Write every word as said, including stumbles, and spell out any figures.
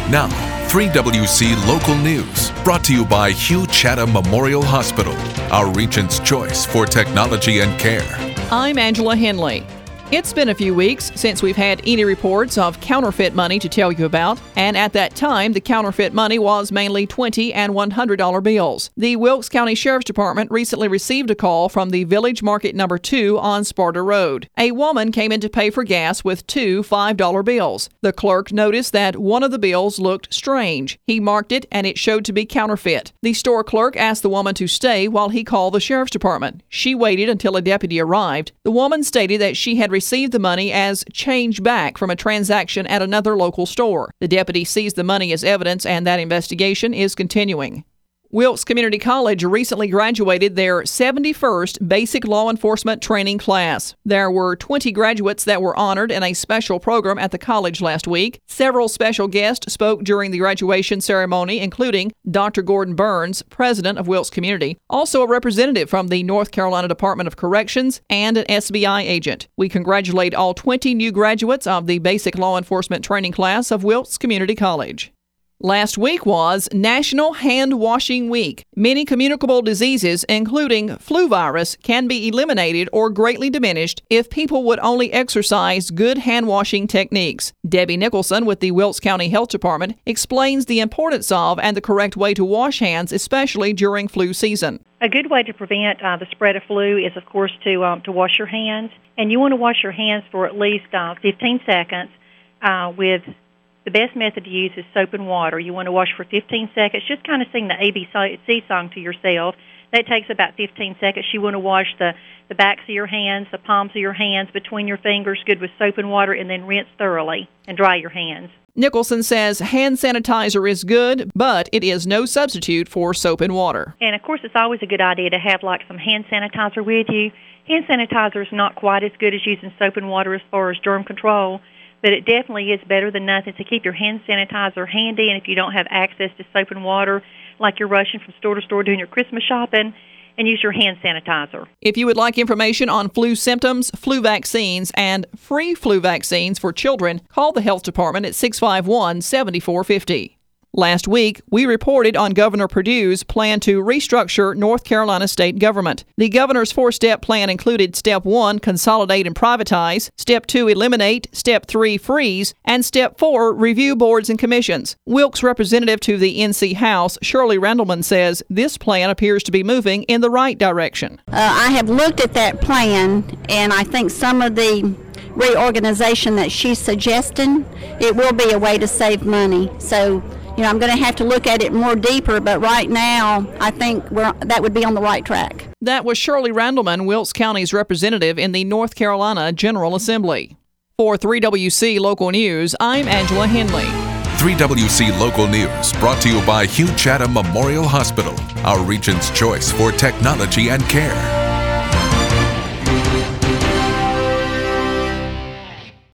Now, three W C Local News, brought to you by Hugh Chatham Memorial Hospital, our region's choice for technology and care. I'm Angela Henley. It's been a few weeks since we've had any reports of counterfeit money to tell you about, and at that time, the counterfeit money was mainly twenty and one hundred dollar bills. The Wilkes County Sheriff's Department recently received a call from the Village Market Number two on Sparta Road. A woman came in to pay for gas with two five dollar bills. The clerk noticed that one of the bills looked strange. He marked it, and it showed to be counterfeit. The store clerk asked the woman to stay while he called the Sheriff's Department. She waited until a deputy arrived. The woman stated that she had received the money as change back from a transaction at another local store. The deputy seized the money as evidence, and that investigation is continuing. Wilkes Community College recently graduated their seventy-first Basic Law Enforcement Training class. There were twenty graduates that were honored in a special program at the college last week. Several special guests spoke during the graduation ceremony, including Doctor Gordon Burns, president of Wilkes Community, also a representative from the North Carolina Department of Corrections, and an S B I agent. We congratulate all twenty new graduates of the Basic Law Enforcement Training class of Wilkes Community College. Last week was National Hand Washing Week. Many communicable diseases, including flu virus, can be eliminated or greatly diminished if people would only exercise good hand washing techniques. Debbie Nicholson with the Wilkes County Health Department explains the importance of and the correct way to wash hands, especially during flu season. A good way to prevent uh, the spread of flu is, of course, to um, to wash your hands. And you want to wash your hands for at least uh, fifteen seconds uh, with the best method to use is soap and water. You want to wash for fifteen seconds. Just kind of sing the A B C song to yourself. That takes about fifteen seconds. You want to wash the, the backs of your hands, the palms of your hands, between your fingers, good with soap and water, and then rinse thoroughly and dry your hands. Nicholson says hand sanitizer is good, but it is no substitute for soap and water. And, of course, it's always a good idea to have, like, some hand sanitizer with you. Hand sanitizer is not quite as good as using soap and water as far as germ control, but it definitely is better than nothing to keep your hand sanitizer handy. And if you don't have access to soap and water, like you're rushing from store to store doing your Christmas shopping, and use your hand sanitizer. If you would like information on flu symptoms, flu vaccines, and free flu vaccines for children, call the Health Department at six five one, seven four five zero. Last week, we reported on Governor Perdue's plan to restructure North Carolina state government. The governor's four-step plan included Step one, consolidate and privatize, Step two, eliminate, Step three, freeze, and Step four, review boards and commissions. Wilkes representative to the N C House, Shirley Randleman, says this plan appears to be moving in the right direction. Uh, I have looked at that plan, and I think some of the reorganization that she's suggesting, it will be a way to save money. So, you know, I'm going to have to look at it more deeper, but right now, I think we're, that would be on the right track. That was Shirley Randleman, Wilkes County's representative in the North Carolina General Assembly. For three W C Local News, I'm Angela Henley. three W C Local News, brought to you by Hugh Chatham Memorial Hospital, our region's choice for technology and care.